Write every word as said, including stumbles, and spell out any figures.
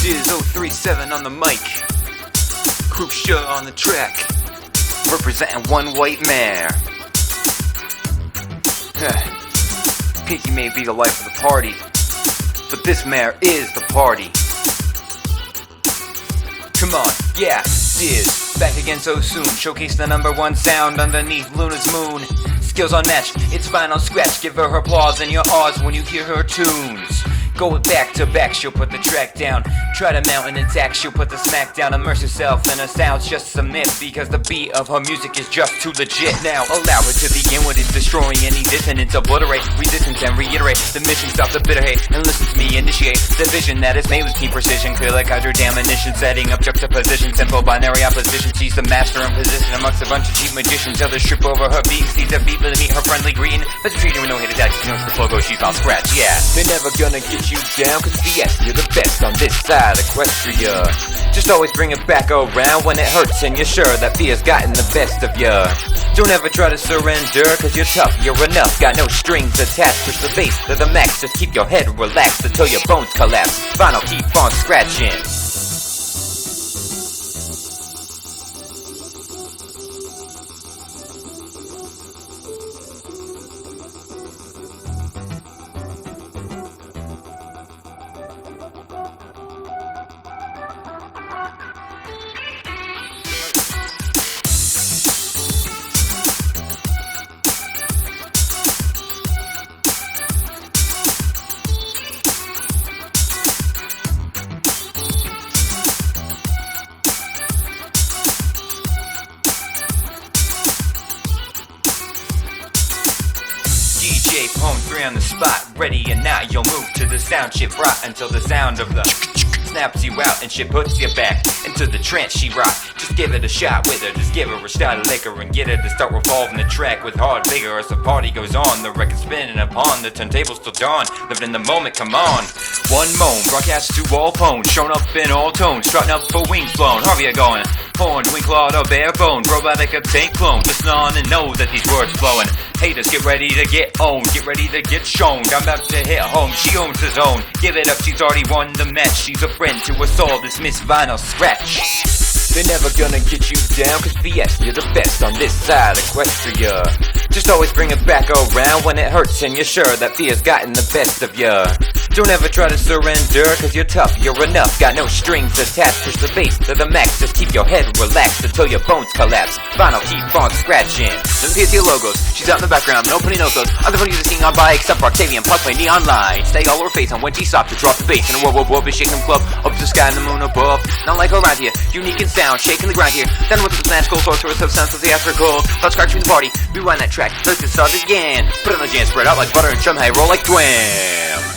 Diz oh three seven on the mic, Crucia on the track, representing one white mare. Pinky may be the life of the party, but this mare is the party. Come on, yeah, Diz, back again so soon. Showcase the number one sound underneath Luna's moon. Skills unmatched, it's vinyl scratch. Give her her applause and your awes when you hear her tunes. Go back to back, she'll put the track down. Try to mount an attack, she'll put the smack down. Immerse herself in her sounds, just submit, because the beat of her music is just too legit. Now allow her to begin with its destroying any dissonance. Obliterate resistance and reiterate the mission. Stop the bitter hate and listen to me initiate the vision that is made with keen precision. Clear like hydro ammunition, setting up juxtaposition. Simple binary opposition, she's the master in position amongst a bunch of cheap magicians. Others trip over her beat, sees a beat to meet her friendly greeting. But treat her with no hate attack, she knows the flow goes, she's on scratch, yeah. They're never gonna get you down, cause yes, you're the best on this side of Equestria. Just always bring it back around when it hurts and you're sure that fear's gotten the best of ya. Don't ever try to surrender, cause you're tough, you're enough. Got no strings attached, push the bass to the max. Just keep your head relaxed until your bones collapse. Vinyl, keep on scratching. D J Pone three on the spot, ready and now you'll move to the sound shit rock until the sound of the snaps you out and shit puts you back into the trance she rock. Just give it a shot with her, just give her a shot of liquor and get her to start revolving the track with hard vigor as the party goes on. The record spinning upon the turntables till dawn, living in the moment, come on. One moan, broadcast to all phones, shown up in all tones, strutting up for wings blown. How are you going? Horn, wing clawed or bare bone, robotic a tank clone. Listen on and know that these words flowing. Haters, get ready to get owned, get ready to get shown. I'm about to hit home, she owns the zone. Give it up, she's already won the match. She's a friend to us all, this Miss Vinyl Scratch. They're never gonna get you down, cause V S, you're the best on this side of Equestria. Just always bring it back around when it hurts and you're sure that fear's gotten the best of ya. Don't ever try to surrender, cause you're tough, you're enough. Got no strings attached, push the bass to the max. Just keep your head relaxed until your bones collapse. Vinyl, keep on scratching. Doesn't P S C logos, she's out in the background, nobody knows those. Other funny to sing on by except for Octavian, Puck play neon line. Stay all over face on when she stopped to drop the bass. And a whoa whoa whoa, be shaking them club, up to the sky and the moon above. Not like around here, unique in sound, shaking the ground here. Then with the magical sorceress of sounds of theatrical. Let's scratch the party, rewind that track, let's get started again. Put it on the jam, spread out like butter and chum, hey, roll like twam.